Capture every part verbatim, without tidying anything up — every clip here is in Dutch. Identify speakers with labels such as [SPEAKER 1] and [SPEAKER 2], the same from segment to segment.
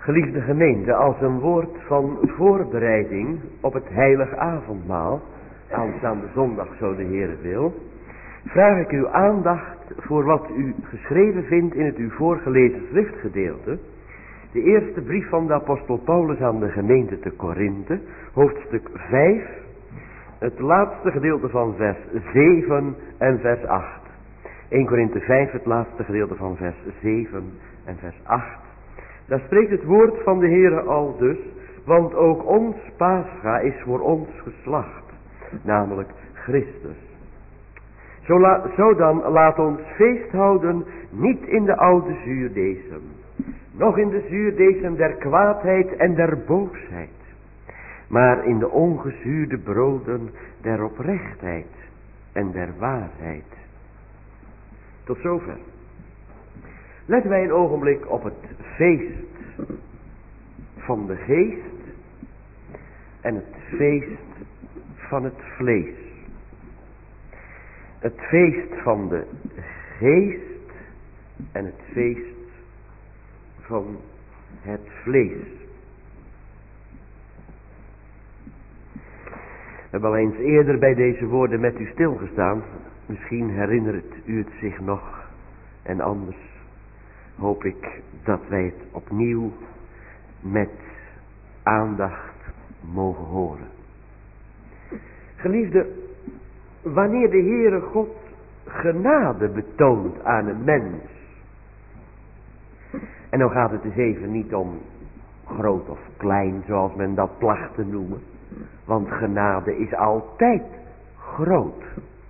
[SPEAKER 1] Geliefde gemeente, als een woord van voorbereiding op het heilig avondmaal, aanstaande zondag zo de Heere wil, vraag ik uw aandacht voor wat u geschreven vindt in het u voorgelezen schriftgedeelte, de eerste brief van de apostel Paulus aan de gemeente te Korinthe, hoofdstuk vijf, het laatste gedeelte van vers zeven en vers acht. eerste Korinthe vijf, het laatste gedeelte van vers zeven en vers acht. Daar spreekt het woord van de Heere al dus, want ook ons Pascha is voor ons geslacht, namelijk Christus. Zo, la, zo dan laat ons feest houden, niet in de oude zuurdesem, noch in de zuurdesem der kwaadheid en der boosheid, maar in de ongezuurde broden der oprechtheid en der waarheid. Tot zover. Letten wij een ogenblik op het feest van de geest en het feest van het vlees. Het feest van de geest en het feest van het vlees. We hebben al eens eerder bij deze woorden met u stilgestaan. Misschien herinnert u het zich nog en anders hoop ik dat wij het opnieuw met aandacht mogen horen. Geliefde, wanneer de Heere God genade betoont aan een mens, en dan gaat het dus even niet om groot of klein zoals men dat placht te noemen, want genade is altijd groot.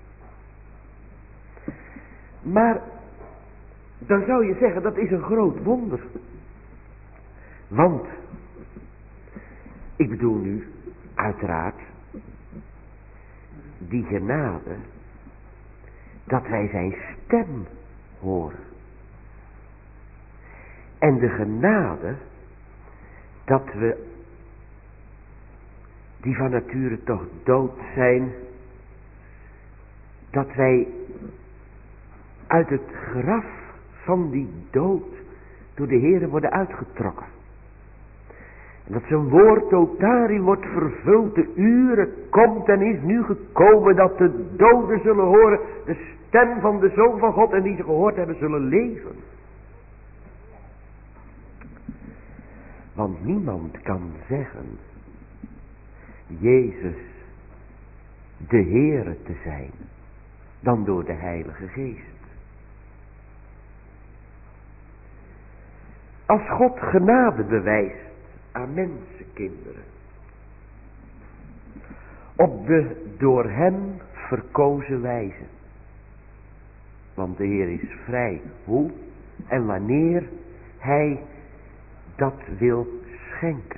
[SPEAKER 1] Maar dan zou je zeggen, dat is een groot wonder. Want, ik bedoel nu, uiteraard, die genade, dat wij zijn stem horen. En de genade, dat we, die van nature toch dood zijn, dat wij uit het graf van die dood door de Heere worden uitgetrokken. En dat zijn woord ook daarin wordt vervuld. De uren komt en is nu gekomen dat de doden zullen horen de stem van de Zoon van God, en die ze gehoord hebben zullen leven. Want niemand kan zeggen Jezus de Heere te zijn dan door de Heilige Geest. Als God genade bewijst aan mensenkinderen, op de door hem verkozen wijze. Want de Heer is vrij hoe en wanneer hij dat wil schenken.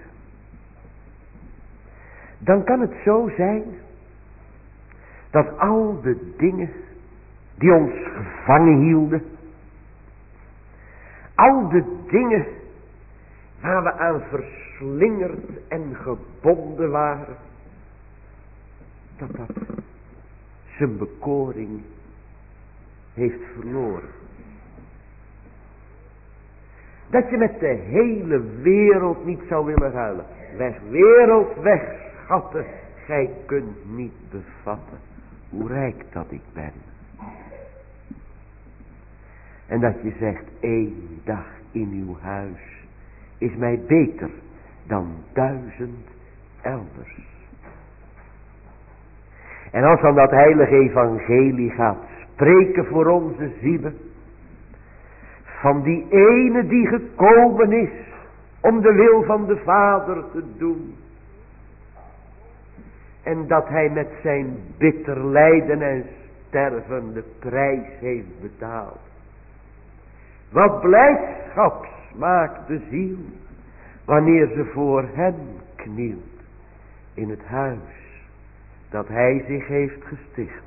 [SPEAKER 1] Dan kan het zo zijn dat al de dingen die ons gevangen hielden, al de dingen waar we aan verslingerd en gebonden waren, dat dat zijn bekoring heeft verloren. Dat je met de hele wereld niet zou willen ruilen. Weg wereld, weg schatten, gij kunt niet bevatten hoe rijk dat ik ben. En dat je zegt, één dag in uw huis is mij beter dan duizend elders. En als dan dat heilige evangelie gaat spreken voor onze zielen, van die ene die gekomen is om de wil van de Vader te doen, en dat hij met zijn bitter lijden en sterven de prijs heeft betaald. Wat blijdschap smaakt de ziel wanneer ze voor hem knielt in het huis dat hij zich heeft gesticht.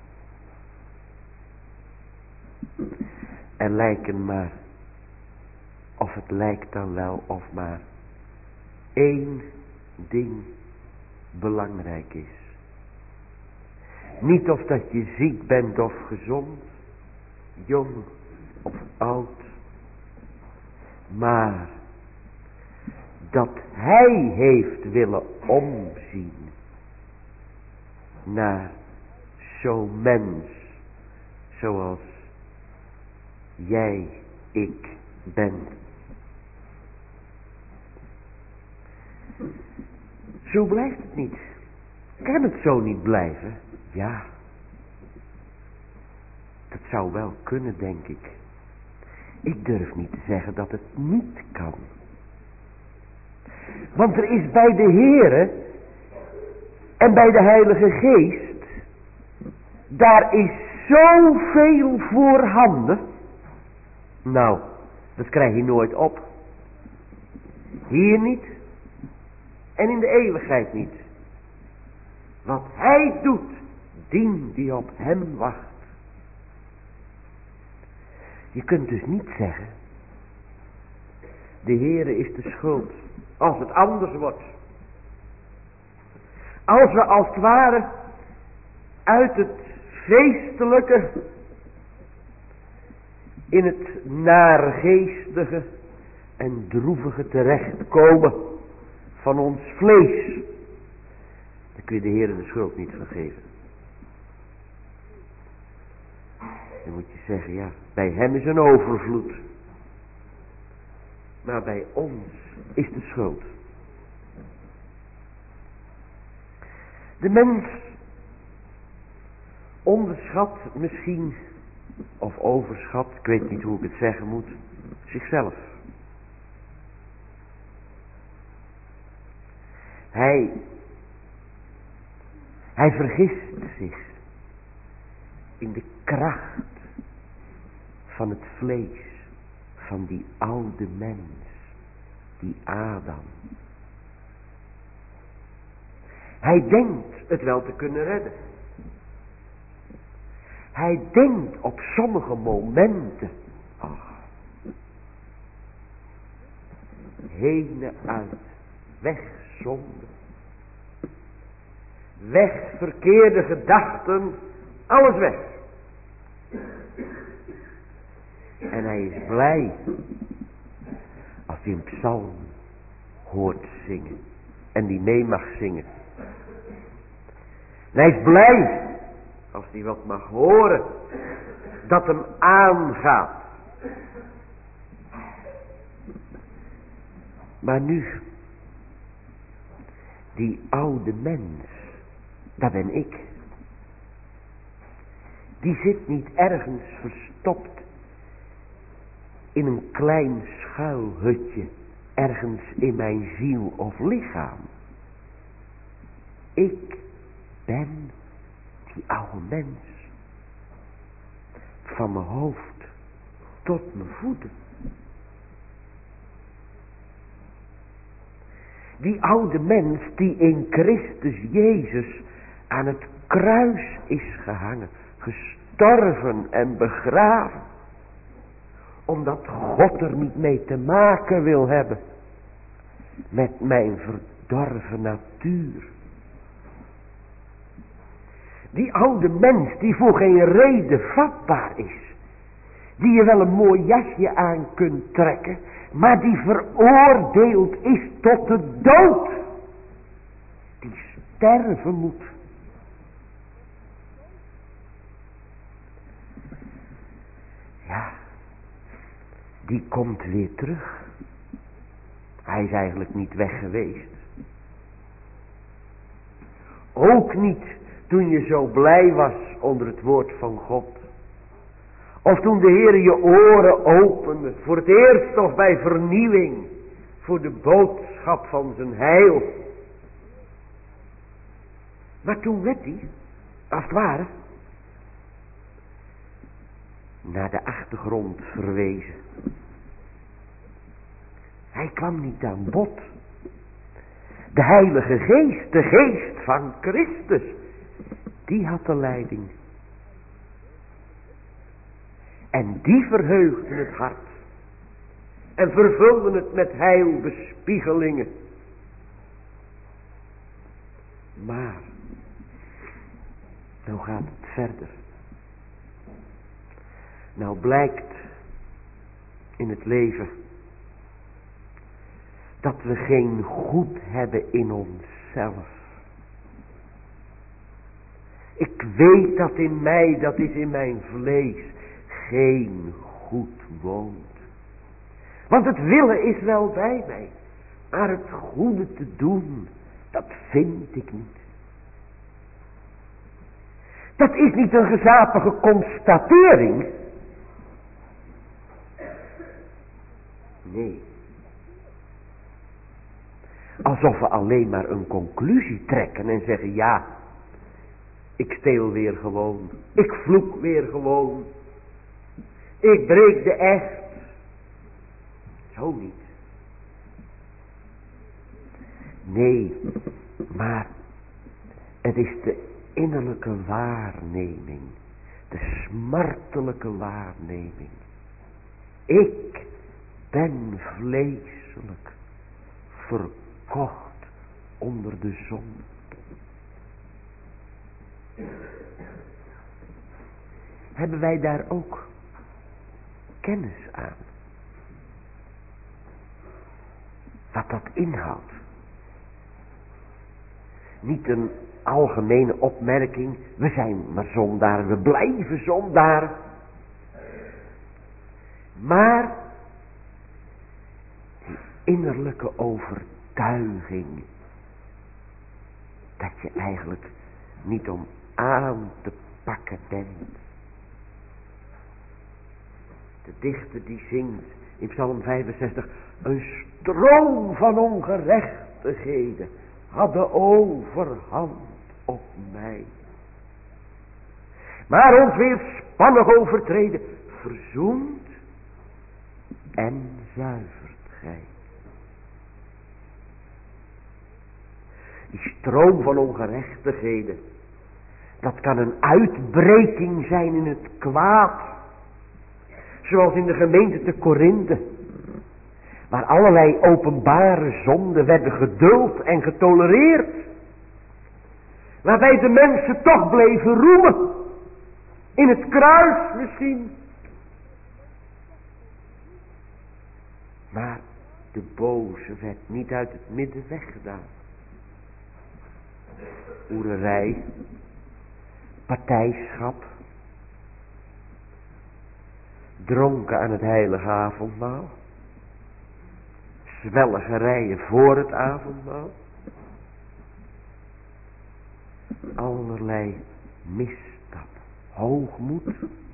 [SPEAKER 1] Er lijken maar, of het lijkt dan wel of maar één ding belangrijk is. Niet of dat je ziek bent of gezond, jong of oud, maar dat hij heeft willen omzien naar zo'n mens zoals jij, ik ben. Zo blijft het niet. Kan het zo niet blijven? Ja. Dat zou wel kunnen, denk ik. Ik durf niet te zeggen dat het niet kan. Want er is bij de Heere en bij de Heilige Geest, daar is zoveel voorhanden. Nou, dat krijg je nooit op. Hier niet en in de eeuwigheid niet. Wat hij doet, dien die op hem wacht. Je kunt dus niet zeggen, de Heere is de schuld, als het anders wordt. Als we als het ware uit het feestelijke in het naargeestige en droevige terechtkomen van ons vlees, dan kun je de Heere de schuld niet vergeven. Dan moet je zeggen, ja, bij hem is een overvloed. Maar bij ons is de schuld. De mens onderschat misschien, of overschat, ik weet niet hoe ik het zeggen moet, zichzelf. Hij, hij vergist zich in de kracht van het vlees, van die oude mens, die Adam. Hij denkt het wel te kunnen redden. Hij denkt op sommige momenten, ach, heen uit, weg zonde, weg verkeerde gedachten, alles weg. En hij is blij als hij een psalm hoort zingen en die mee mag zingen. En hij is blij als hij wat mag horen dat hem aangaat. Maar nu, die oude mens, dat ben ik. Die zit niet ergens verstopt in een klein schuilhutje ergens in mijn ziel of lichaam. Ik ben die oude mens. Van mijn hoofd tot mijn voeten. Die oude mens die in Christus Jezus aan het kruis is gehangen, gestorven en begraven. Omdat God er niet mee te maken wil hebben met mijn verdorven natuur. Die oude mens die voor geen reden vatbaar is. Die je wel een mooi jasje aan kunt trekken. Maar die veroordeeld is tot de dood. Die sterven moet. Ja. Die komt weer terug. Hij is eigenlijk niet weg geweest. Ook niet toen je zo blij was onder het woord van God. Of toen de Heer je oren opende. Voor het eerst of bij vernieuwing. Voor de boodschap van zijn heil. Maar toen werd hij, als het ware, naar de achtergrond verwezen. Hij kwam niet aan bod. De Heilige Geest, de Geest van Christus, die had de leiding. En die verheugden het hart. En vervulden het met heilbespiegelingen. Maar, nou gaat het verder. Nou blijkt in het leven dat we geen goed hebben in onszelf. Ik weet dat in mij, dat is in mijn vlees, geen goed woont. Want het willen is wel bij mij, maar het goede te doen, dat vind ik niet. Dat is niet een gezapige constatering. Nee. Alsof we alleen maar een conclusie trekken en zeggen, ja, ik steel weer gewoon, ik vloek weer gewoon, ik breek de echt. Zo niet. Nee, maar het is de innerlijke waarneming, de smartelijke waarneming. Ik ben vleeselijk verkocht onder de zonde. Hebben wij daar ook kennis aan? Wat dat inhoudt. Niet een algemene opmerking, we zijn maar zondaren, we blijven zondaren. Maar die innerlijke overtuiging dat je eigenlijk niet om aan te pakken bent. De dichter die zingt in Psalm vijfenzestig, een stroom van ongerechtigheden had de overhand op mij. Maar ons weerspannig overtreden verzoent en zuivert gij. Die stroom van ongerechtigheden, dat kan een uitbreking zijn in het kwaad. Zoals in de gemeente te Korinthe, waar allerlei openbare zonden werden geduld en getolereerd. Waarbij de mensen toch bleven roemen. In het kruis misschien. Maar de boze werd niet uit het midden weggedaan. Hoererij, partijschap, dronken aan het heilige avondmaal, zwelgerijen voor het avondmaal, allerlei misstap, hoogmoed.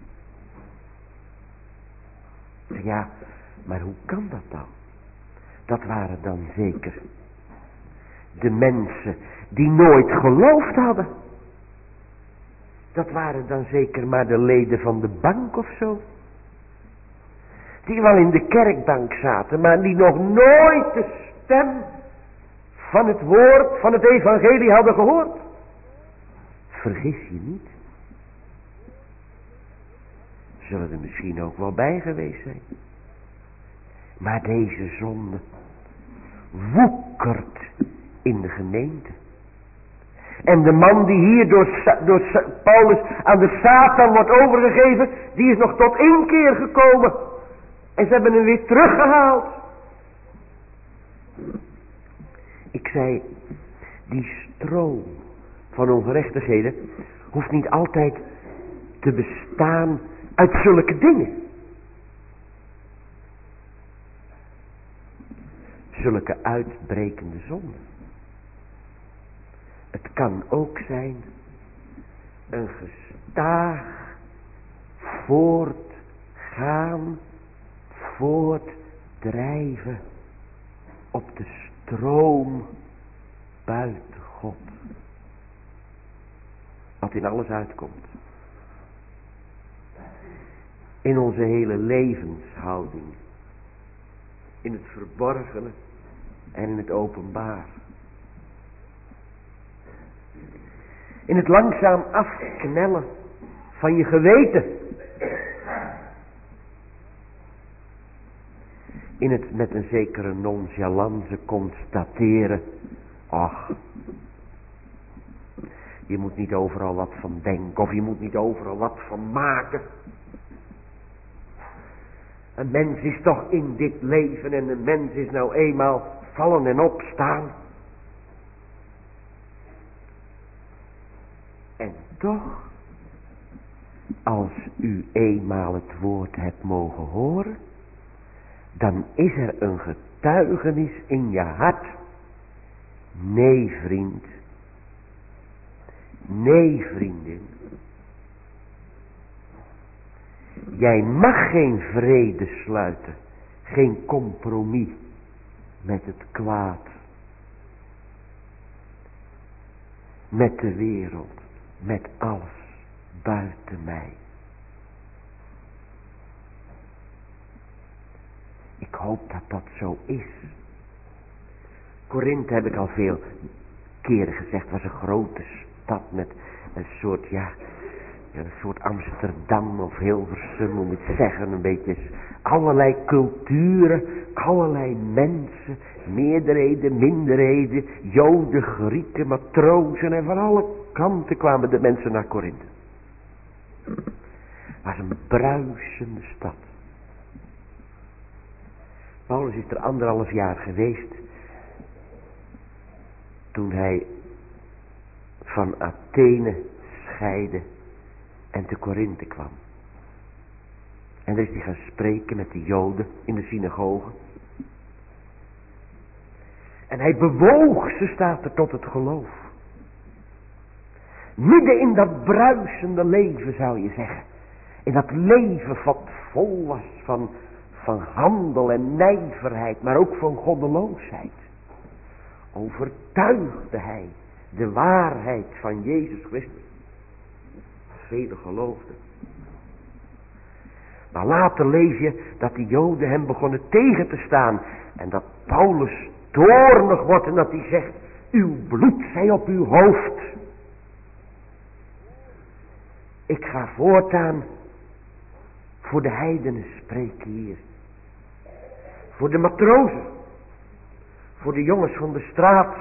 [SPEAKER 1] Ja, maar hoe kan dat dan? Dat waren dan zeker de mensen die nooit geloofd hadden. Dat waren dan zeker maar de leden van de bank of zo. Die wel in de kerkbank zaten, maar die nog nooit de stem van het woord, van het evangelie hadden gehoord. Vergis je niet. Zullen er misschien ook wel bij geweest zijn. Maar deze zonde woekert in de gemeente. En de man die hier door, door Paulus aan de Satan wordt overgegeven, die is nog tot één keer gekomen. En ze hebben hem weer teruggehaald. Ik zei, die stroom van ongerechtigheden hoeft niet altijd te bestaan uit zulke dingen. Zulke uitbrekende zonden. Het kan ook zijn een gestaag voortgaan, voortdrijven op de stroom buiten God. Wat in alles uitkomt. In onze hele levenshouding. In het verborgene en in het openbaar. In het langzaam afknellen van je geweten. In het met een zekere nonchalance constateren. Ach, je moet niet overal wat van denken. Of je moet niet overal wat van maken. Een mens is toch in dit leven. En een mens is nou eenmaal vallen en opstaan. En toch, als u eenmaal het woord hebt mogen horen, dan is er een getuigenis in je hart. Nee, vriend. Nee, vriendin. Jij mag geen vrede sluiten, geen compromis met het kwaad, met de wereld, met alles buiten mij. Ik hoop dat dat zo is. Korinthe, heb ik al veel keren gezegd, was een grote stad met een soort, ja, een soort Amsterdam of Hilversum, moet ik het zeggen, een beetje allerlei culturen, allerlei mensen, meerderheden, minderheden, Joden, Grieken, matrozen, en van alle kanten kwamen de mensen naar Korinthe. Het was een bruisende stad. Paulus is er anderhalf jaar geweest toen hij van Athene scheidde en te Korinthe kwam. En daar is hij gaan spreken met de Joden in de synagoge. En hij bewoog ze, staat er, tot het geloof. Midden in dat bruisende leven, zou je zeggen. In dat leven wat vol was van, van handel en nijverheid, maar ook van goddeloosheid. Overtuigde hij de waarheid van Jezus Christus. Velen geloofden. Maar later lees je dat die Joden hem begonnen tegen te staan. En dat Paulus toornig wordt en dat hij zegt, uw bloed zij op uw hoofd. Ik ga voortaan voor de heidenen spreken hier. Voor de matrozen. Voor de jongens van de straat.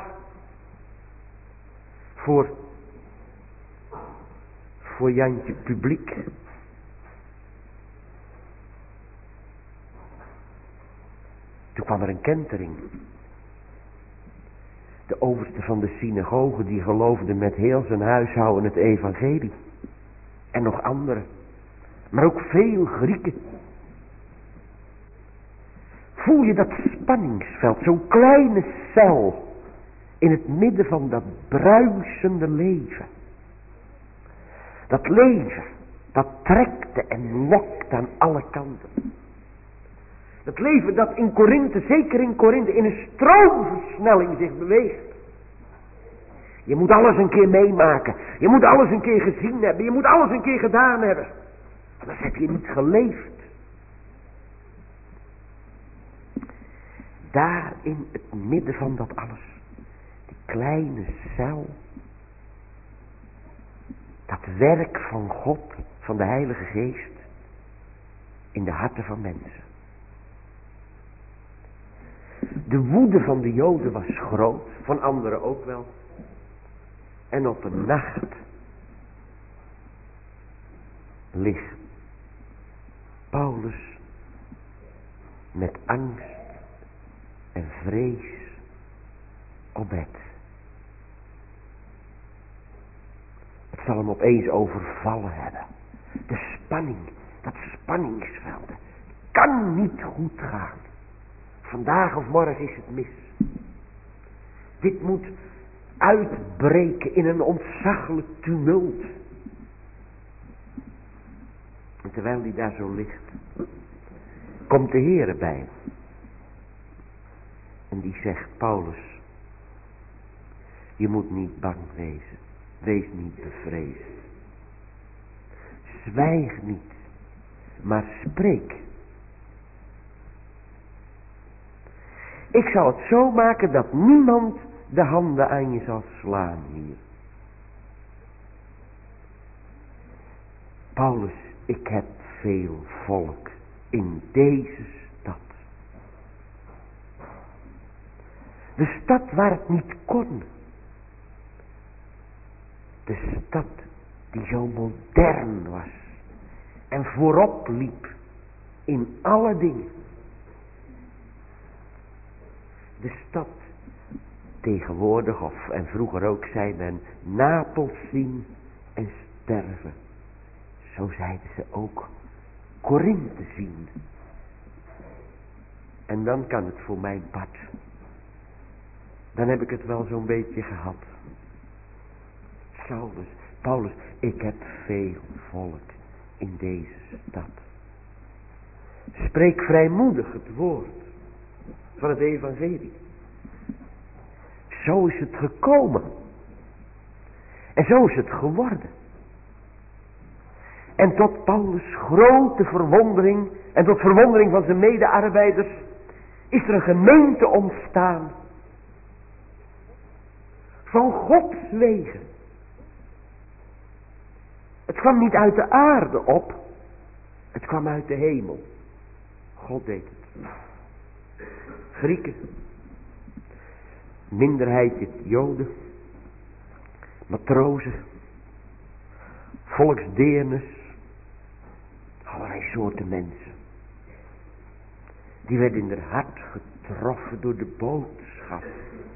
[SPEAKER 1] Voor, voor Jantje publiek. Toen kwam er een kentering. De overste van de synagoge die geloofde met heel zijn huishouden het evangelie. En nog anderen. Maar ook veel Grieken. Voel je dat spanningsveld, zo'n kleine cel in het midden van dat bruisende leven. Dat leven, dat trekte en lokt aan alle kanten. Het leven dat in Korinthe, zeker in Korinthe, in een stroomversnelling zich beweegt. Je moet alles een keer meemaken. Je moet alles een keer gezien hebben. Je moet alles een keer gedaan hebben. Anders heb je niet geleefd. Daar in het midden van dat alles. Die kleine cel. Dat werk van God, van de Heilige Geest. In de harten van mensen. De woede van de Joden was groot, van anderen ook wel. En op een nacht ligt Paulus met angst en vrees op bed. Het zal hem opeens overvallen hebben. De spanning, dat spanningsveld, kan niet goed gaan. Vandaag of morgen is het mis. Dit moet uitbreken in een ontzaglijk tumult. En terwijl hij daar zo ligt, komt de Heere bij hem. En die zegt, Paulus, je moet niet bang wezen. Wees niet bevreesd. Zwijg niet, maar spreek. Ik zal het zo maken dat niemand de handen aan je zal slaan hier. Paulus, ik heb veel volk in deze stad. De stad waar het niet kon. De stad die zo modern was en voorop liep in alle dingen. de stad tegenwoordig, of en vroeger ook, zei men, Napels zien en sterven. Zo zeiden ze ook Korinthe zien. En dan kan het voor mij bad. Dan heb ik het wel zo'n beetje gehad. Saulus, Paulus, ik heb veel volk in deze stad. Spreek vrijmoedig het woord van het evangelie. Zo is het gekomen. En zo is het geworden. En tot Paulus' grote verwondering en tot verwondering van zijn medearbeiders is er een gemeente ontstaan van Gods wegen. Het kwam niet uit de aarde op, het kwam uit de hemel. God deed het. Grieken, minderheidje Joden, matrozen, volksdeerners, allerlei soorten mensen. Die werden in haar hart getroffen door de boodschap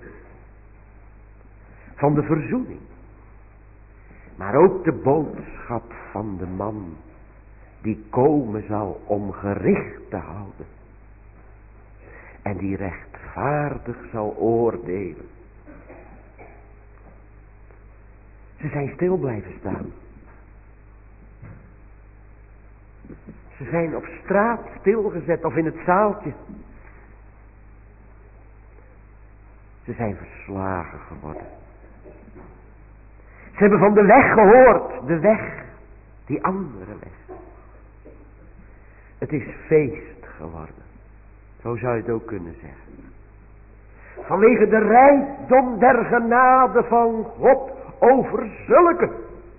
[SPEAKER 1] van de verzoening. Maar ook de boodschap van de man die komen zal om gericht te houden. En die rechtvaardig zal oordelen. Ze zijn stil blijven staan. Ze zijn op straat stilgezet of in het zaaltje. Ze zijn verslagen geworden. Ze hebben van de weg gehoord, de weg, die andere weg. Het is feest geworden. Zo zou je het ook kunnen zeggen. Vanwege de rijkdom der genade van God over zulke.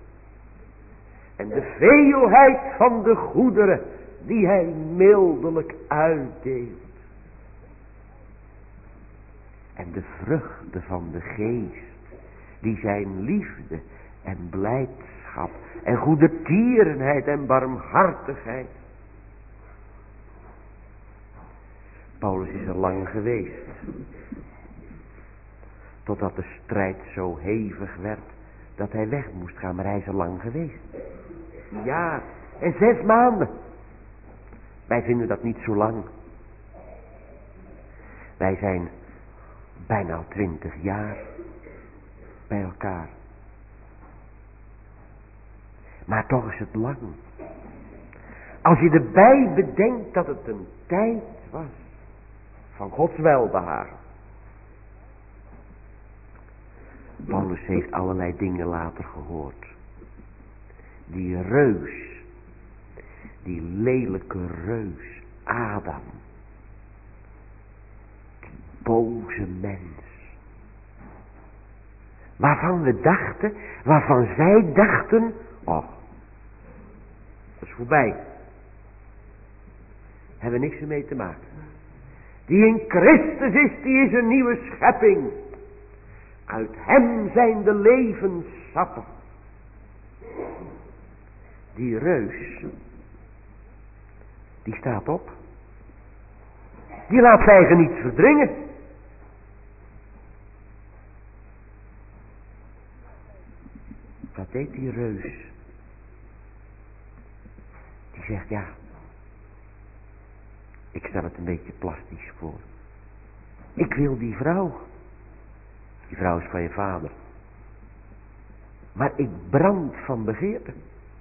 [SPEAKER 1] En de veelheid van de goederen die hij mildelijk uitdeelt. En de vruchten van de geest die zijn liefde en blijdschap en goede tierenheid en barmhartigheid. Paulus is er lang geweest. Totdat de strijd zo hevig werd dat hij weg moest gaan, maar hij is er lang geweest. Ja, en zes maanden. Wij vinden dat niet zo lang. Wij zijn bijna al twintig jaar bij elkaar. Maar toch is het lang. Als je erbij bedenkt dat het een tijd was van Gods welbehagen. Paulus heeft allerlei dingen later gehoord. Die reus, die lelijke reus, Adam. Die boze mens. Waarvan we dachten, waarvan zij dachten, oh, dat is voorbij. Hebben we niks ermee te maken. Die in Christus is, die is een nieuwe schepping. Uit hem zijn de levenssappen. Die reus, die staat op. Die laat zijn eigen niet verdringen. Wat deed die reus? Die zegt, ja, ik stel het een beetje plastisch voor. Ik wil die vrouw. Die vrouw is van je vader. Maar ik brand van begeerte.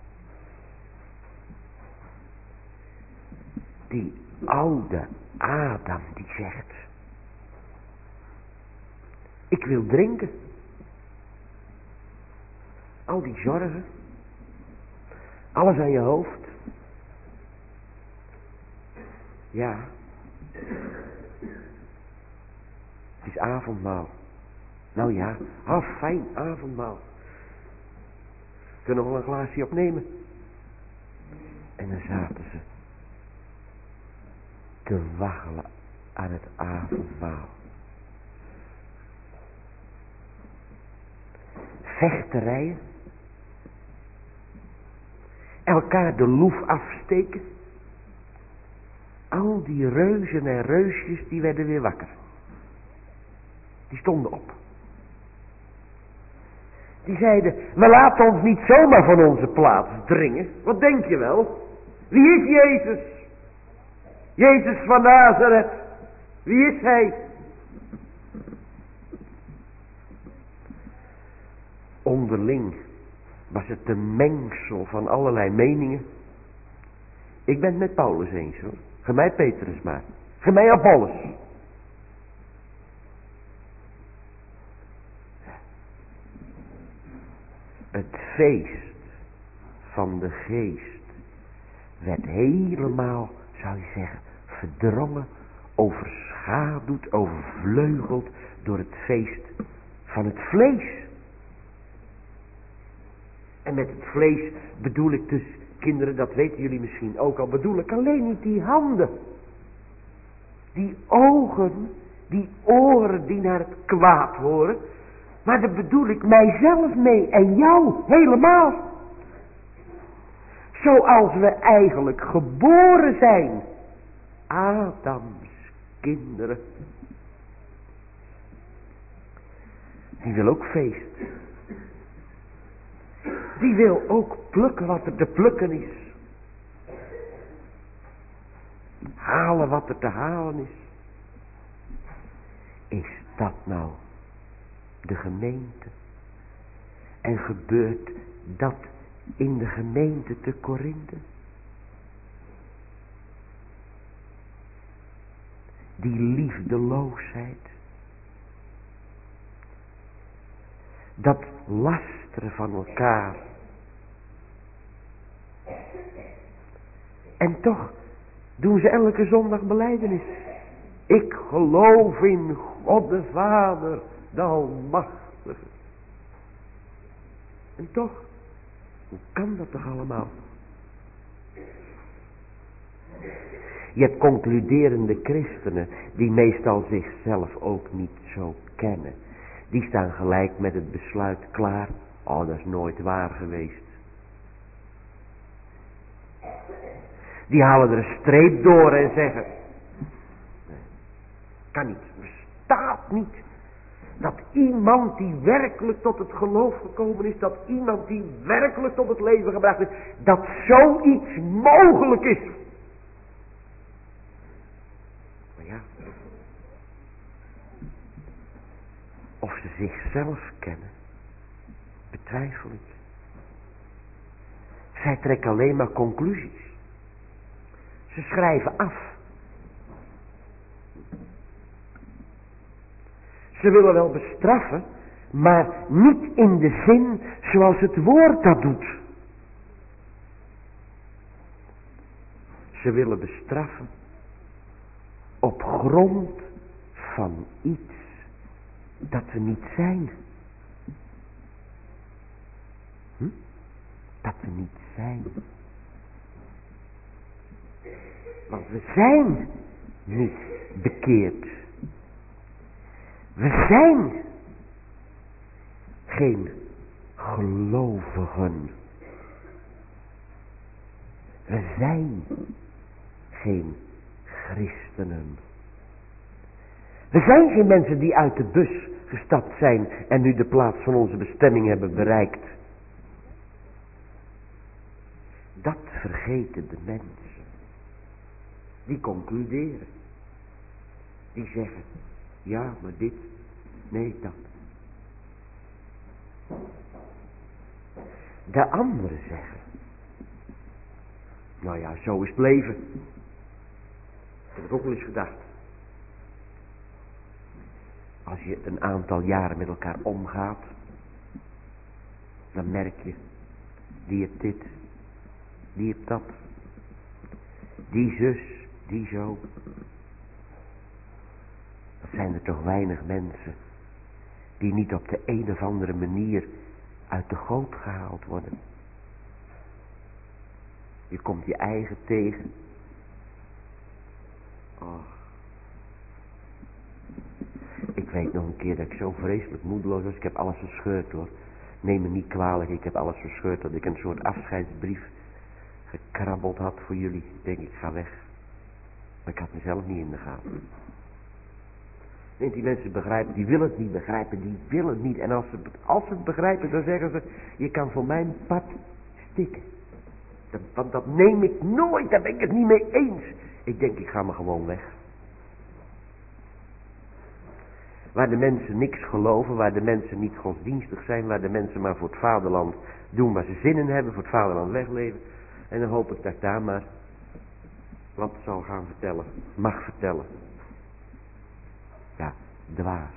[SPEAKER 1] Die oude Adam die zegt, ik wil drinken. Al die zorgen. Alles aan je hoofd. Ja. Het is avondmaal. Nou ja, half fijn avondmaal. Kunnen we nog een glaasje opnemen? En dan zaten ze te waggelen aan het avondmaal. Vechterijen. Elkaar de loef afsteken. Al die reuzen en reusjes die werden weer wakker. Die stonden op. Die zeiden, we laten ons niet zomaar van onze plaats dringen. Wat denk je wel? Wie is Jezus? Jezus van Nazareth. Wie is hij? Onderling was het een mengsel van allerlei meningen. Ik ben het met Paulus eens hoor. Ge mij Petrus maar. Ge mij Apollos. Het feest van de geest werd helemaal, zou je zeggen, verdrongen, overschaduwd, overvleugeld door het feest van het vlees. En met het vlees bedoel ik dus, kinderen, dat weten jullie misschien ook al, bedoel ik alleen niet die handen. Die ogen, die oren die naar het kwaad horen. Maar daar bedoel ik mijzelf mee en jou helemaal. Zoals we eigenlijk geboren zijn. Adams kinderen. Die wil ook feest. Die wil ook plukken wat er te plukken is. Halen wat er te halen is. Is dat nou de gemeente? En gebeurt dat in de gemeente te Korinthe? Die liefdeloosheid. Dat lasteren van elkaar. En toch doen ze elke zondag belijdenis. Ik geloof in God de Vader, de Almachtige. En toch, hoe kan dat toch allemaal? Je hebt concluderende christenen die meestal zichzelf ook niet zo kennen. Die staan gelijk met het besluit klaar. Oh, dat is nooit waar geweest. Die halen er een streep door en zeggen, nee, kan niet, bestaat niet. Dat iemand die werkelijk tot het geloof gekomen is, dat iemand die werkelijk tot het leven gebracht is, dat zoiets mogelijk is. Maar ja, of ze zichzelf kennen, betwijfel ik. Zij trekken alleen maar conclusies. Ze schrijven af. Ze willen wel bestraffen, maar niet in de zin zoals het woord dat doet. Ze willen bestraffen op grond van iets dat we niet zijn. Hm? Dat we niet zijn. Want we zijn niet bekeerd. We zijn geen gelovigen. We zijn geen christenen. We zijn geen mensen die uit de bus gestapt zijn en nu de plaats van onze bestemming hebben bereikt. Dat vergeten de mensen. Die concluderen. Die zeggen, ja, maar dit, nee, dat. De anderen zeggen, nou ja, zo is het leven. Dat heb ik ook wel eens gedacht. Als je een aantal jaren met elkaar omgaat, dan merk je, die heeft dit, die heeft dat, die zus, die zo. Dat zijn er toch weinig mensen die niet op de een of andere manier uit de goot gehaald worden. Je komt je eigen tegen. Oh. Ik weet nog een keer dat ik zo vreselijk moedeloos was. Ik heb alles verscheurd hoor. Neem me niet kwalijk, ik heb alles verscheurd. Dat ik een soort afscheidsbrief gekrabbeld had voor jullie. Ik denk, ik ga weg. Maar ik had mezelf niet in de gaten. En die mensen begrijpen, die willen het niet begrijpen, die willen het niet. En als ze, als ze het begrijpen, dan zeggen ze, je kan voor mijn pad stikken. Dat, want dat neem ik nooit, daar ben ik het niet mee eens. Ik denk, ik ga maar gewoon weg. Waar de mensen niks geloven, waar de mensen niet godsdienstig zijn, waar de mensen maar voor het vaderland doen waar ze zin in hebben, voor het vaderland wegleven. En dan hoop ik dat ik daar maar wat zal gaan vertellen, mag vertellen. Ja, dwaas.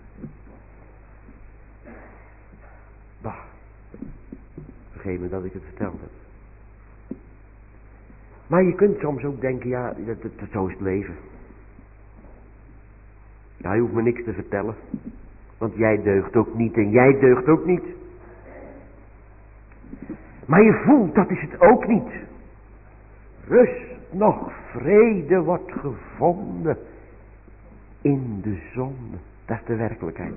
[SPEAKER 1] Bah, vergeet me dat ik het verteld heb. Maar je kunt soms ook denken, ja, dat, dat, dat, zo is het leven. Ja, je hoeft me niks te vertellen. Want jij deugt ook niet en jij deugt ook niet. Maar je voelt, dat is het ook niet. Rust nog, vrede wordt gevonden in de zonde. Dat is de werkelijkheid.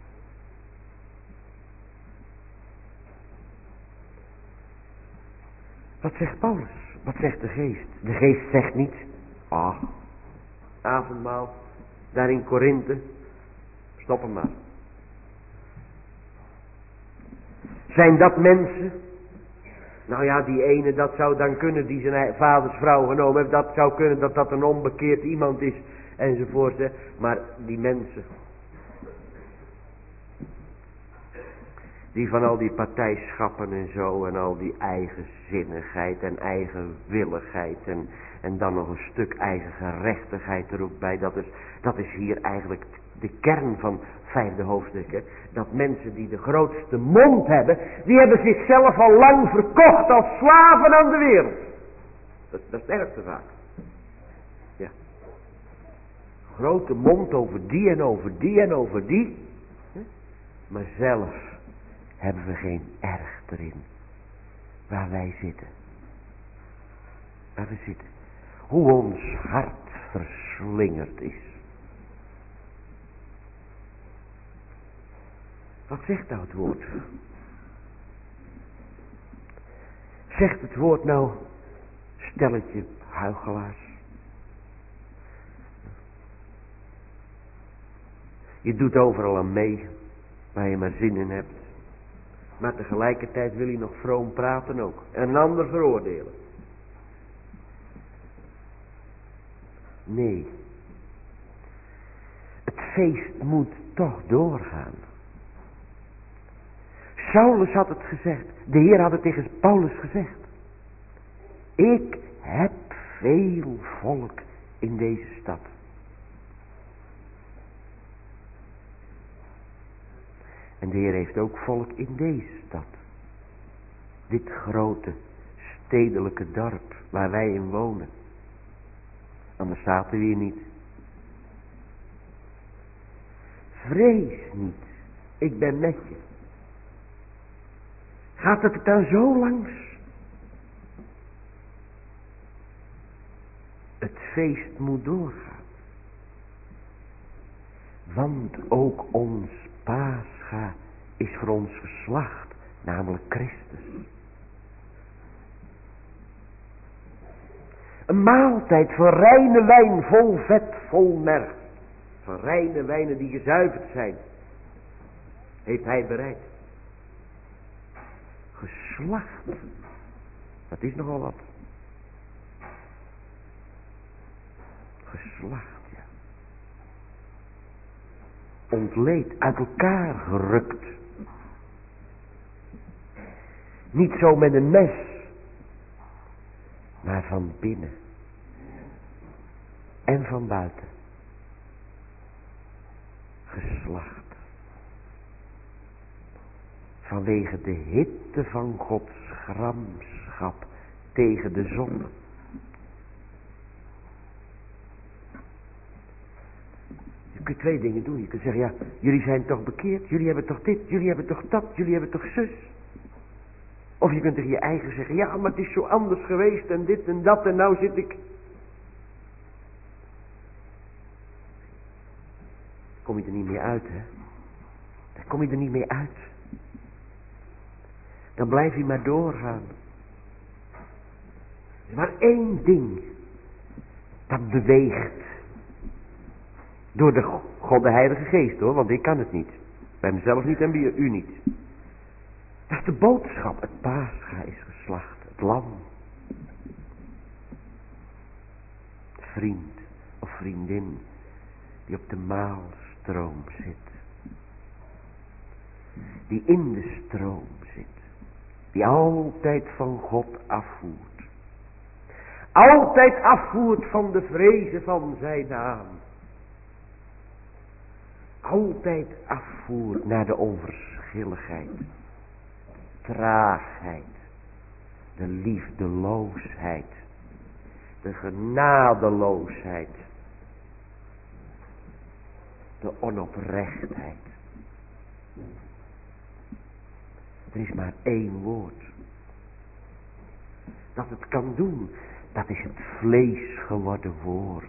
[SPEAKER 1] Wat zegt Paulus? Wat zegt de geest? De geest zegt niet, ah, avondmaal, daar in Korinthe, stop hem maar. Zijn dat mensen? Nou ja, die ene, dat zou dan kunnen, die zijn vaders vrouw genomen heeft, dat zou kunnen dat dat een onbekeerd iemand is, enzovoort. Maar die mensen, die van al die partijschappen en zo, en al die eigenzinnigheid en eigenwilligheid, en, en dan nog een stuk eigen gerechtigheid er ook bij, dat is, dat is hier eigenlijk de kern van het vijfde hoofdstuk. Hè? Dat mensen die de grootste mond hebben, die hebben zichzelf al lang verkocht als slaven aan de wereld. Dat, dat is het ergste vaak. Ja. Grote mond over die en over die en over die. Hè? Maar zelf hebben we geen erg erin. Waar wij zitten. Waar we zitten. Hoe ons hart verslingerd is. Wat zegt nou het woord? Zegt het woord nou stelletje huichelaars? Je doet overal aan mee waar je maar zin in hebt. Maar tegelijkertijd wil je nog vroom praten ook. En een ander veroordelen. Nee. Het feest moet toch doorgaan. Saulus had het gezegd. De Heer had het tegen Paulus gezegd. Ik heb veel volk in deze stad. En de Heer heeft ook volk in deze stad. Dit grote stedelijke dorp waar wij in wonen. Anders zaten we hier niet. Vrees niet. Ik ben met je. Gaat het dan zo langs? Het feest moet doorgaan. Want ook ons Pascha is voor ons geslacht, namelijk Christus. Een maaltijd van reine wijn vol vet, vol merg. Van reine wijnen die gezuiverd zijn. Heeft hij bereid. Geslacht. Dat is nogal wat. Geslacht, ja. Ontleed, uit elkaar gerukt. Niet zo met een mes. Maar van binnen. En van buiten. Geslacht. Vanwege de hitte van Gods gramschap tegen de zonde. Je kunt twee dingen doen. Je kunt zeggen, ja, jullie zijn toch bekeerd. Jullie hebben toch dit, jullie hebben toch dat, jullie hebben toch zus. Of je kunt tegen je eigen zeggen, ja, maar het is zo anders geweest en dit en dat en nou zit ik. Kom je er niet meer uit, hè? Daar kom je er niet meer uit. Dan blijf je maar doorgaan. Er is maar één ding dat beweegt Door de God de Heilige Geest hoor, want ik kan het niet. Bij mezelf niet en bij u niet. Dat is de boodschap. Het paascha is geslacht. Het lam. Vriend of vriendin die op de maalstroom zit. Die in de stroom zit. Die altijd van God afvoert. Altijd afvoert van de vrezen van zijn naam. Altijd afvoert naar de onverschilligheid. Traagheid. De liefdeloosheid. De genadeloosheid. De onoprechtheid. Er is maar één woord. Dat het kan doen. Dat is het vlees geworden woord.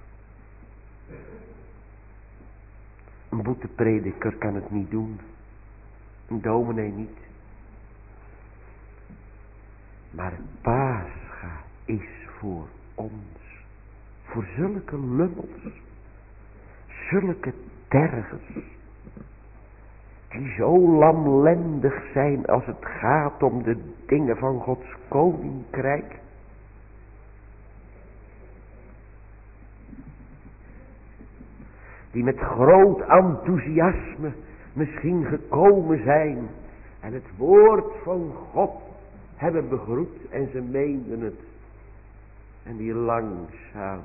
[SPEAKER 1] Een boeteprediker kan het niet doen. Een dominee niet. Maar het paascha is voor ons. Voor zulke lummels. Zulke tergers. Die zo lamlendig zijn als het gaat om de dingen van Gods koninkrijk. Die met groot enthousiasme misschien gekomen zijn. En het woord van God hebben begroet en ze meenden het. En die langzaam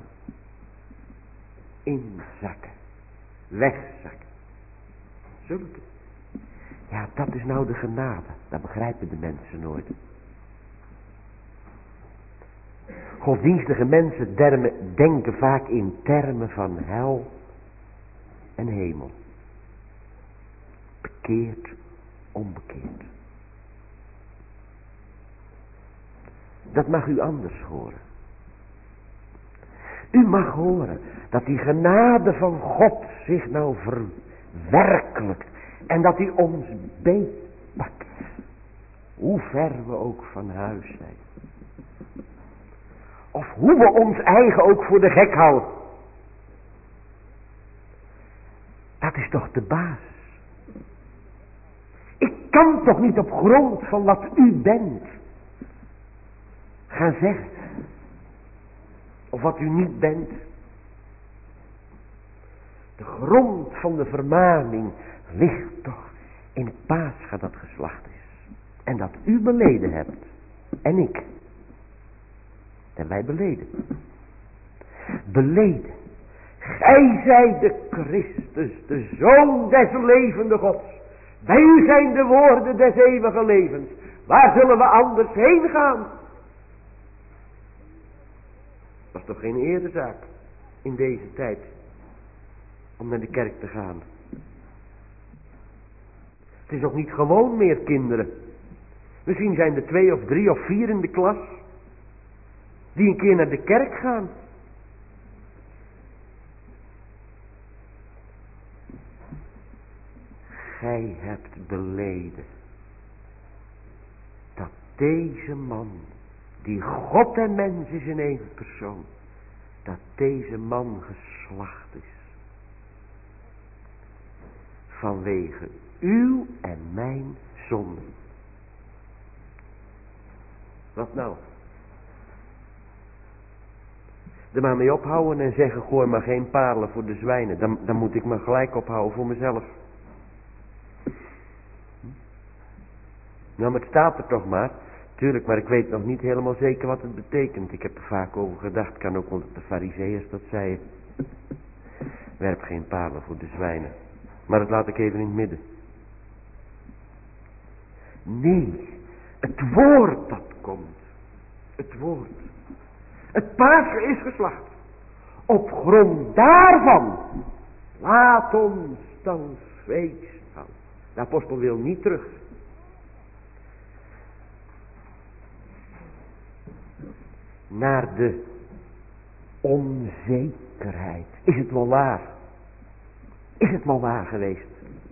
[SPEAKER 1] inzakken. Wegzakken. Zulke. Ja, dat is nou de genade. Dat begrijpen de mensen nooit. Godsdienstige mensen dermen, denken vaak in termen van hel en hemel. Bekeerd, onbekeerd. Dat mag u anders horen. U mag horen dat die genade van God zich nou verwerkelijkt. En dat hij ons beetpakt. Hoe ver we ook van huis zijn. Of hoe we ons eigen ook voor de gek houden. Dat is toch de basis. Ik kan toch niet op grond van wat u bent gaan zeggen. Of wat u niet bent. De grond van de vermaning ligt toch in het paascha dat geslacht is. En dat u beleden hebt. En ik. En wij beleden. Beleden. Gij zijt de Christus, de Zoon des levende Gods. Bij u zijn de woorden des eeuwige levens. Waar zullen we anders heen gaan? Dat is toch geen eerdezaak in deze tijd. Om naar de kerk te gaan. Het is ook niet gewoon meer kinderen. Misschien zijn er twee of drie of vier in de klas. Die een keer naar de kerk gaan. Gij hebt beleden. Dat deze man. Die God en mens is in één persoon. Dat deze man geslacht is. Vanwege uw en mijn zonde. Wat nou? Er maar mee ophouden en zeggen, gooi maar geen parelen voor de zwijnen. Dan, dan moet ik me gelijk ophouden voor mezelf. Nou, maar het staat er toch maar. Tuurlijk, maar ik weet nog niet helemaal zeker wat het betekent. Ik heb er vaak over gedacht. Kan ook wel dat de farizeeërs dat zeiden. Werp geen parelen voor de zwijnen. Maar dat laat ik even in het midden. Nee, het woord dat komt. Het woord. Het paascha is geslacht. Op grond daarvan. Laat ons dan feest houden. De apostel wil niet terug. Naar de onzekerheid. Is het wel waar? Is het wel waar geweest?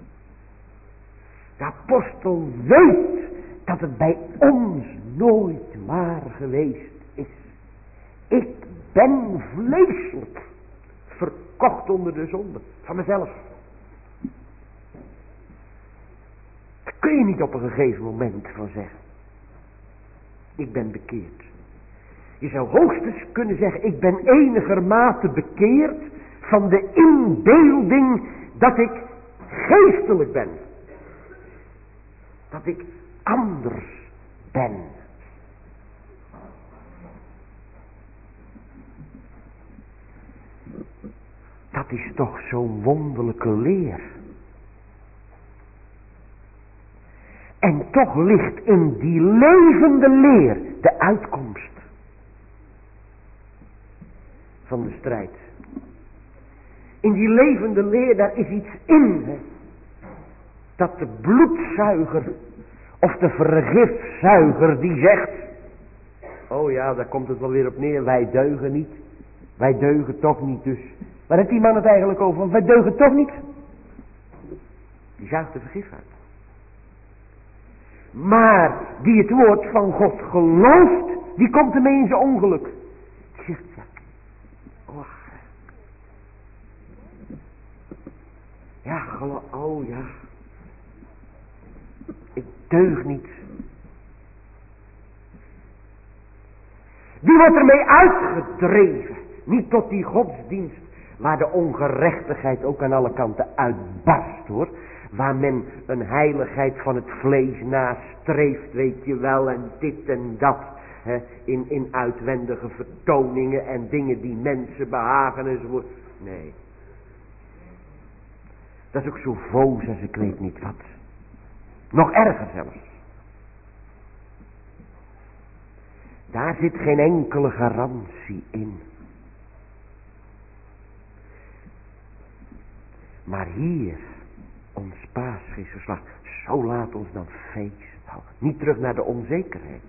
[SPEAKER 1] De apostel weet dat het bij ons nooit waar geweest is. Ik ben vleeselijk. verkocht onder de zonde. Van mezelf. Daar kun je niet op een gegeven moment van zeggen. Ik ben bekeerd. Je zou hoogstens kunnen zeggen, ik ben enigermate bekeerd van de inbeelding dat ik geestelijk ben. Dat ik anders ben. Dat is toch zo'n wonderlijke leer. En toch ligt in die levende leer de uitkomst van de strijd. In die levende leer, daar is iets in. Hè, dat de bloedzuiger of de vergifzuiger die zegt, oh ja, daar komt het wel weer op neer, wij deugen niet. Wij deugen toch niet dus. Waar heeft die man het eigenlijk over? Want wij deugen toch niet. Die zuigt de vergif uit. Maar die het woord van God gelooft, die komt ermee in zijn ongeluk. Die zegt, ja, oh, ja, geloof, oh ja. Ik deug niet. Die wordt ermee uitgedreven. Niet tot die godsdienst waar de ongerechtigheid ook aan alle kanten uitbarst hoor. Waar men een heiligheid van het vlees nastreeft, weet je wel, en dit en dat. Hè, in, in uitwendige vertoningen en dingen die mensen behagen enzovoort. Nee. Dat is ook zo voos als ik weet niet wat. Nog erger zelfs. Daar zit geen enkele garantie in. Maar hier, ons paasgeestgeslacht, zo laat ons dan feest houden. Niet terug naar de onzekerheid.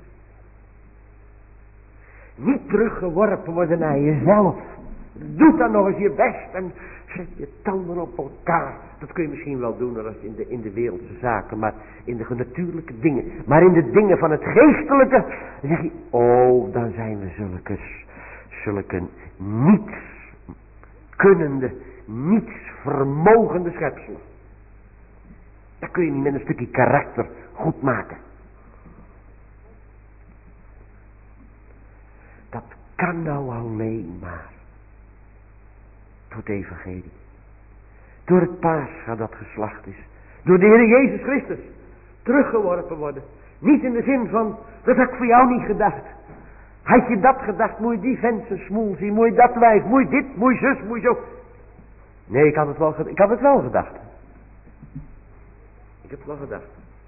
[SPEAKER 1] Niet teruggeworpen worden naar jezelf. Doe dan nog eens je best en zet je tanden op elkaar. Dat kun je misschien wel doen als in de, in de wereldse zaken, maar in de natuurlijke dingen. Maar in de dingen van het geestelijke, dan zeg je, oh, dan zijn we zulke, zulke niets kunnende, niets vermogende schepselen. Dat kun je niet met een stukje karakter goed maken. Dat kan nou alleen maar door het evangelie. Door het paascha dat geslacht is. Door de Heer Jezus Christus. Teruggeworpen worden. Niet in de zin van, dat had ik voor jou niet gedacht. Had je dat gedacht, moet je die vent zijn smoel zien. Moet je dat wijf, moet je dit, moet je zus, moet je zo. Nee, ik had het wel, ik had het wel gedacht. Ik heb het wel gedacht.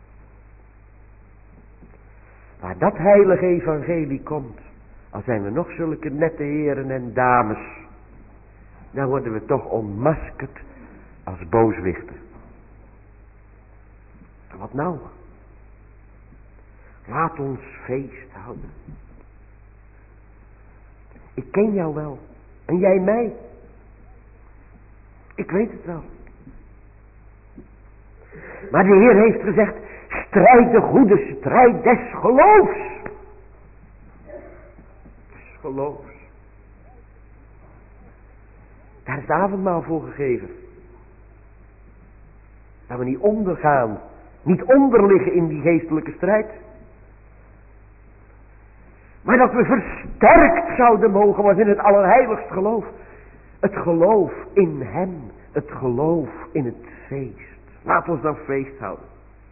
[SPEAKER 1] Waar dat heilige evangelie komt, al zijn we nog zulke nette heren en dames, dan worden we toch ontmaskerd als booswichten. Wat nou? Laat ons feest houden. Ik ken jou wel. En jij mij. Ik weet het wel. Maar de Heer heeft gezegd, strijd de goede strijd des geloofs. Des geloofs. Daar is het avondmaal voor gegeven. Dat we niet ondergaan. Niet onderliggen in die geestelijke strijd. Maar dat we versterkt zouden mogen worden in het allerheiligst geloof. Het geloof in hem. Het geloof in het feest. Laat ons dan feest houden.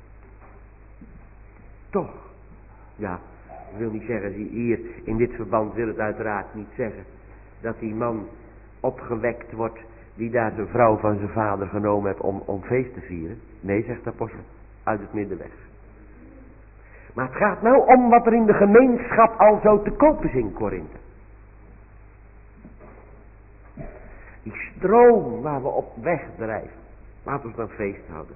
[SPEAKER 1] Toch. Ja, ik wil niet zeggen, hier in dit verband wil het uiteraard niet zeggen dat die man opgewekt wordt die daar de vrouw van zijn vader genomen heeft om, om feest te vieren. Nee, zegt de apostel, uit het middenweg. Maar het gaat nou om wat er in de gemeenschap al zo te koop is in Korinthe. Die stroom waar we op weg drijven. Laat ons dan feest houden.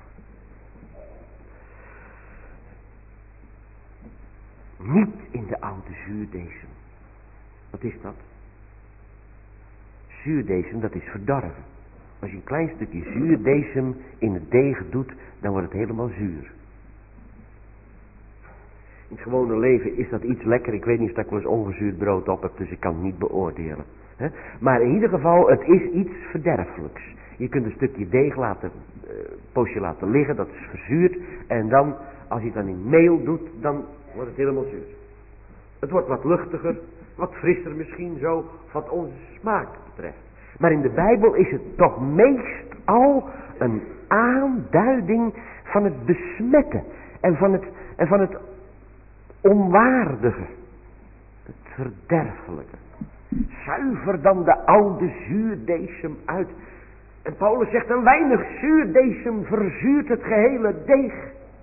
[SPEAKER 1] Niet in de oude zuurdesem. Wat is dat? Zuurdesem, dat is verdorven. Als je een klein stukje zuurdesem in het deeg doet, dan wordt het helemaal zuur. In het gewone leven is dat iets lekker. Ik weet niet of ik wel eens ongezuurd brood op heb, dus ik kan het niet beoordelen. He? Maar in ieder geval, het is iets verderfelijks. Je kunt een stukje deeg laten, uh, poosje laten liggen, dat is verzuurd. En dan, als je het dan in meel doet, dan wordt het helemaal zuur. Het wordt wat luchtiger, wat frisser misschien zo, wat onze smaak betreft. Maar in de Bijbel is het toch meestal een aanduiding van het besmetten. En van het, en van het onwaardige. Het verderfelijke. Zuiver dan de oude zuurdesem uit. En Paulus zegt, een weinig zuurdesem verzuurt het gehele deeg.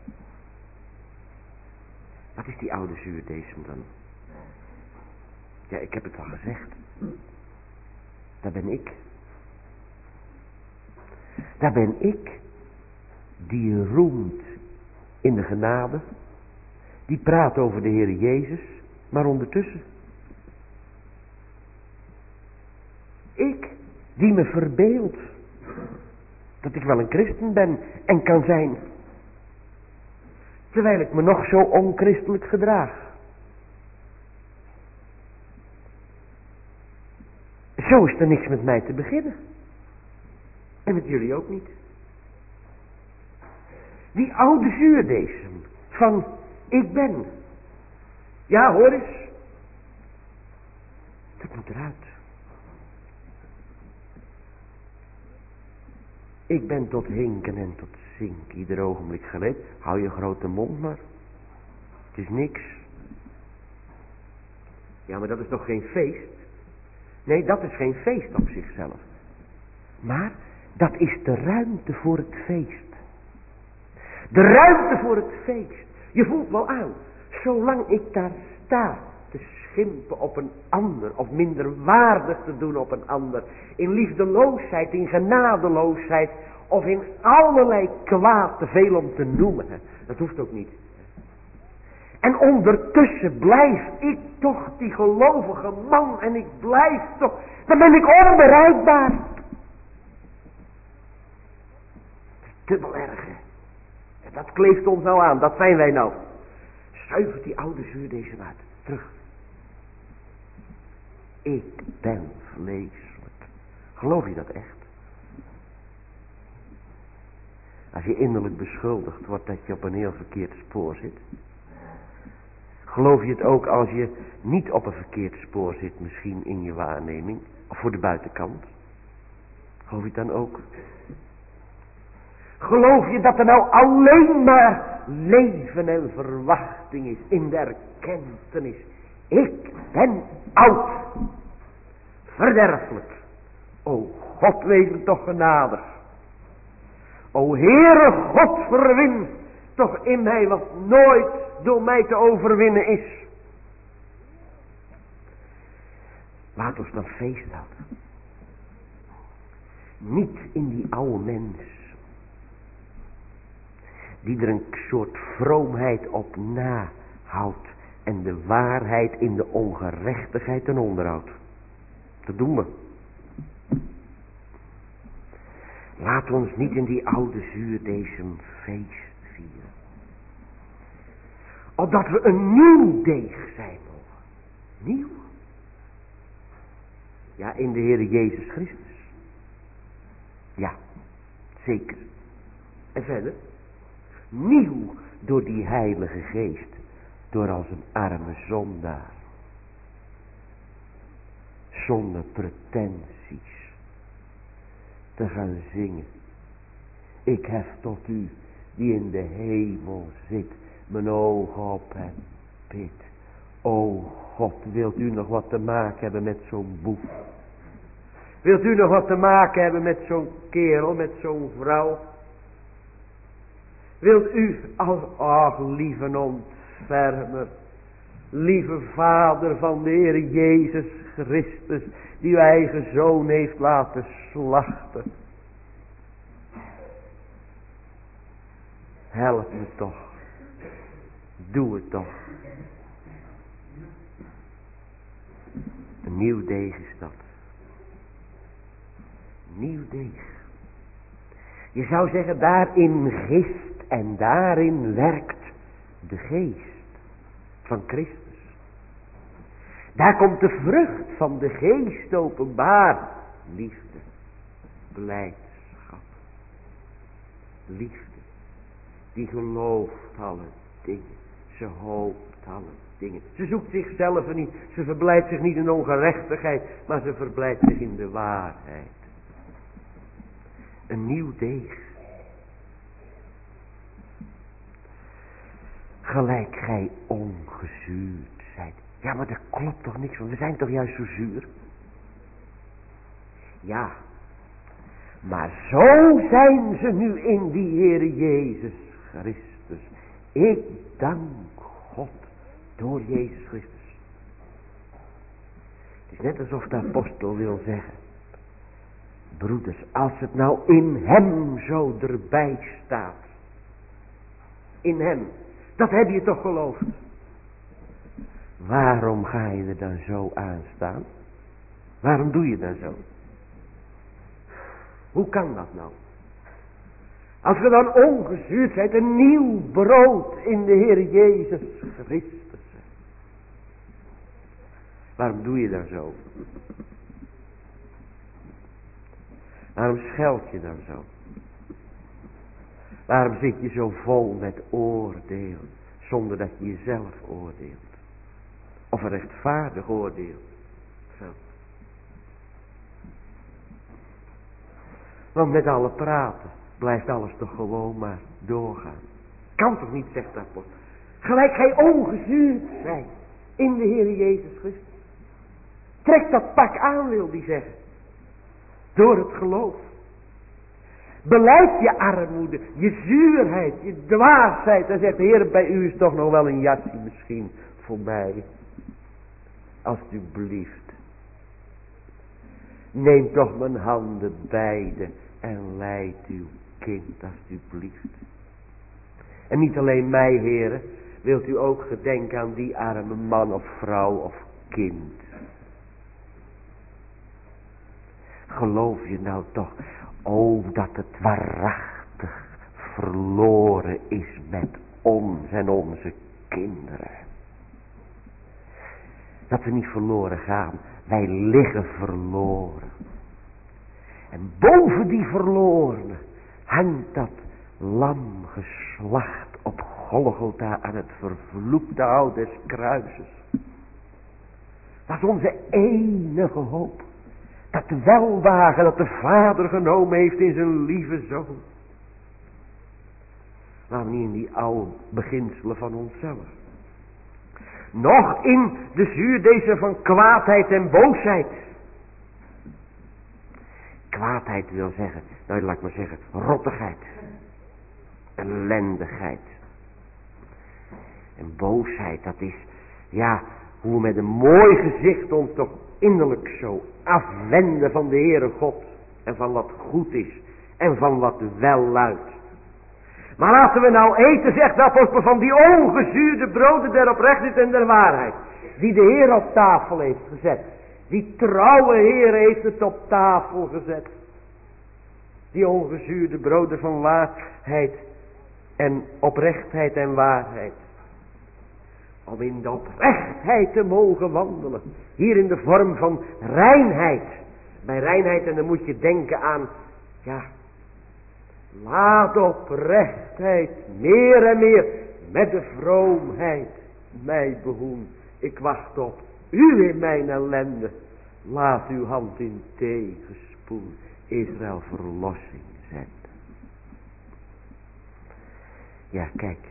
[SPEAKER 1] Wat is die oude zuurdesem dan? Ja, ik heb het al gezegd. Daar ben ik. Daar ben ik die roemt in de genade. Die praat over de Heer Jezus, maar ondertussen. Ik die me verbeeld dat ik wel een christen ben en kan zijn. Terwijl ik me nog zo onchristelijk gedraag. Zo is er niks met mij te beginnen. En met jullie ook niet. Die oude zuurdesem van ik ben. Ja, hoor eens. Dat moet eruit. Ik ben tot hinken en tot zinken ieder ogenblik geleid. Hou je grote mond maar. Het is niks. Ja, maar dat is toch geen feest? Nee, dat is geen feest op zichzelf. Maar dat is de ruimte voor het feest. De ruimte voor het feest. Je voelt wel aan. Zolang ik daar sta te schimpen op een ander. Of minder waardig te doen op een ander. In liefdeloosheid, in genadeloosheid. Of in allerlei kwaad, te veel om te noemen. Dat hoeft ook niet. En ondertussen blijf ik toch die gelovige man. En ik blijf toch. Dan ben ik onbereikbaar. Dubbel erg, hè. En dat kleeft ons nou aan. Dat zijn wij nou. Zuivert die oude zuurdesem uit. Terug. Ik ben vleeselijk. Geloof je dat echt? Als je innerlijk beschuldigd wordt dat je op een heel verkeerd spoor zit. Geloof je het ook als je niet op een verkeerd spoor zit, misschien in je waarneming, of voor de buitenkant? Geloof je het dan ook? Geloof je dat er nou alleen maar leven en verwachting is in de erkentenis? Ik ben oud, verderfelijk. O God, wees me toch genadig. O Heere God, verwin toch in mij wat nooit door mij te overwinnen is. Laat ons dan feest houden. Niet in die oude mens. Die er een soort vroomheid op nahoudt. En de waarheid in de ongerechtigheid ten onderhoudt. Dat doen we. Laat ons niet in die oude zuurdesem feest vieren. Opdat we een nieuw deeg zijn mogen. Nieuw. Ja, in de Heer Jezus Christus. Ja, zeker. En verder. Nieuw door die Heilige Geest. Door als een arme zondaar. Zonder pretenties. Te gaan zingen. Ik hef tot u die in de hemel zit. Mijn ogen op hem bid. O God, wilt u nog wat te maken hebben met zo'n boef? Wilt u nog wat te maken hebben met zo'n kerel, met zo'n vrouw? Wilt u, als, ach lieve ontfermer, lieve Vader van de Heer Jezus Christus, die uw eigen Zoon heeft laten slachten. Help me toch. Doe het toch. Een nieuw deeg is dat. Nieuw deeg. Je zou zeggen, daarin gist en daarin werkt de geest. van Christus. Daar komt de vrucht van de geest openbaar. Liefde, blijdschap, liefde. Die gelooft alle dingen. Ze hoopt alle dingen. Ze zoekt zichzelf niet. Ze verblijdt zich niet in ongerechtigheid. Maar ze verblijdt zich in de waarheid. Een nieuw deeg. Gelijk gij ongezuurd zijt. Ja, maar daar klopt toch niks van. We zijn toch juist zo zuur? Ja. Maar zo zijn ze nu in die Heere Jezus Christus. Ik dank God door Jezus Christus. Het is net alsof de apostel wil zeggen. Broeders, als het nou in hem zo erbij staat. In hem. Dat heb je toch geloofd. Waarom ga je er dan zo aan staan? Waarom doe je dan zo? Hoe kan dat nou? Als we dan ongezuurd zijn, een nieuw brood in de Heer Jezus Christus. Waarom doe je dan zo? Waarom scheld je dan zo? Waarom zit je zo vol met oordeel, zonder dat je jezelf oordeelt? Of een rechtvaardig oordeel? Zo. Want met alle praten blijft alles toch gewoon maar doorgaan. Kan toch niet, zegt de apostel. Gelijk gij ongezuurd zijt in de Heer Jezus Christus. Trek dat pak aan, wil die zeggen. Door het geloof. Belijd je armoede, je zuurheid, je dwaasheid. En zegt de Heer, bij u is toch nog wel een jasje misschien voor mij. Alsjeblieft. Neem toch mijn handen beide en leid uw kind, alsjeblieft. En niet alleen mij, heren, wilt u ook gedenken aan die arme man of vrouw of kind. Geloof je nou toch, oh, dat het waarachtig verloren is met ons en onze kinderen. Dat we niet verloren gaan, wij liggen verloren. En boven die verlorenen hangt dat lam geslacht op Golgotha aan het vervloekte hout des kruises. Dat is onze enige hoop. Dat welwagen dat de Vader genomen heeft in zijn lieve Zoon. Maar niet in die oude beginselen van onszelf. Nog in de zuurdezen van kwaadheid en boosheid. Kwaadheid wil zeggen, nou laat ik maar zeggen, rottigheid. Ellendigheid. En boosheid, dat is, ja, hoe we met een mooi gezicht ons toch innerlijk zo afwenden van de Heere God. En van wat goed is. En van wat wel luidt. Maar laten we nou eten, zegt de apostel, van die ongezuurde broden der oprechtheid en der waarheid. Die de Heer op tafel heeft gezet. Die trouwe Heer heeft het op tafel gezet. Die ongezuurde broden van waarheid en oprechtheid en waarheid. Om in de oprechtheid te mogen wandelen. Hier in de vorm van reinheid. Bij reinheid, en dan moet je denken aan, ja, laat oprechtheid meer en meer met de vroomheid mij behoen. Ik wacht op u in mijn ellende. Laat uw hand in tegenspoed Israël verlossing zenden. Ja, kijk.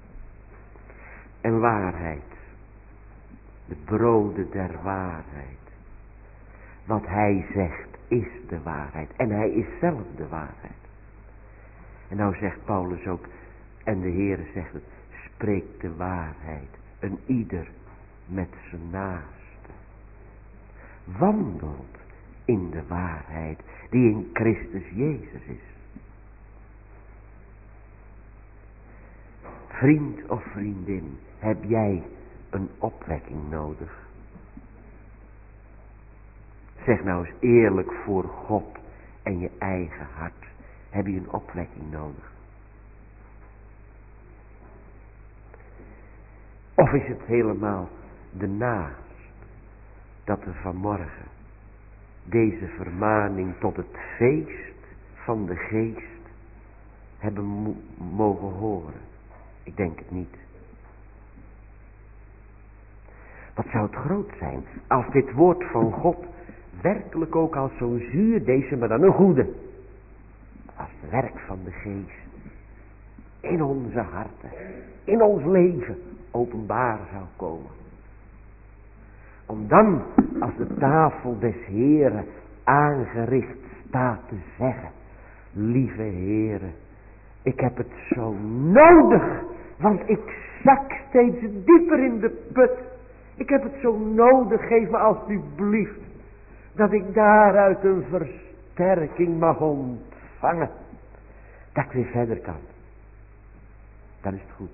[SPEAKER 1] En waarheid. De broden der waarheid. Wat hij zegt is de waarheid. En hij is zelf de waarheid. En nou zegt Paulus ook, en de Heere zegt het, spreekt de waarheid. Een ieder met zijn naaste. Wandelt in de waarheid die in Christus Jezus is. Vriend of vriendin, heb jij een opwekking nodig? Zeg nou eens eerlijk voor God en je eigen hart. Heb je een opwekking nodig? Of is het helemaal de naast dat we vanmorgen deze vermaning tot het feest van de geest hebben mo- mogen horen? Ik denk het niet. Wat zou het groot zijn als dit woord van God werkelijk ook als zo'n zuurdesem, maar dan een goede, als het werk van de geest in onze harten, in ons leven openbaar zou komen. Om dan, als de tafel des Heren aangericht staat, te zeggen: lieve Heren, ik heb het zo nodig, want ik zak steeds dieper in de put. Ik heb het zo nodig, geef me alsjeblieft dat ik daaruit een versterking mag ontvangen, dat ik weer verder kan. Dan is het goed.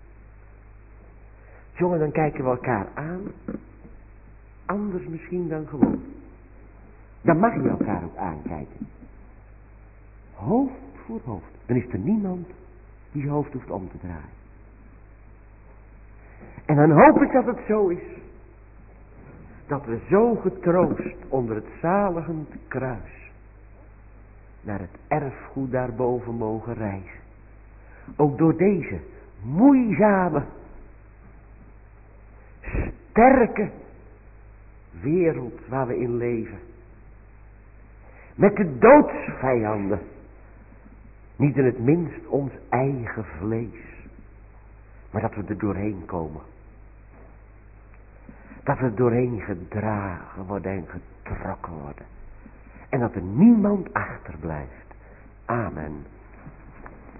[SPEAKER 1] Jongen, dan kijken we elkaar aan, anders misschien dan gewoon. Dan mag je elkaar ook aankijken. Hoofd voor hoofd. Dan is er niemand die zijn hoofd hoeft om te draaien. En dan hoop ik dat het zo is, dat we zo getroost onder het zaligend kruis naar het erfgoed daarboven mogen reizen. Ook door deze moeizame, sterke wereld waar we in leven. Met de doodsvijanden. Niet in het minst ons eigen vlees. Maar dat we er doorheen komen. Dat we er doorheen gedragen worden en getrokken worden. En dat er niemand achterblijft. Amen.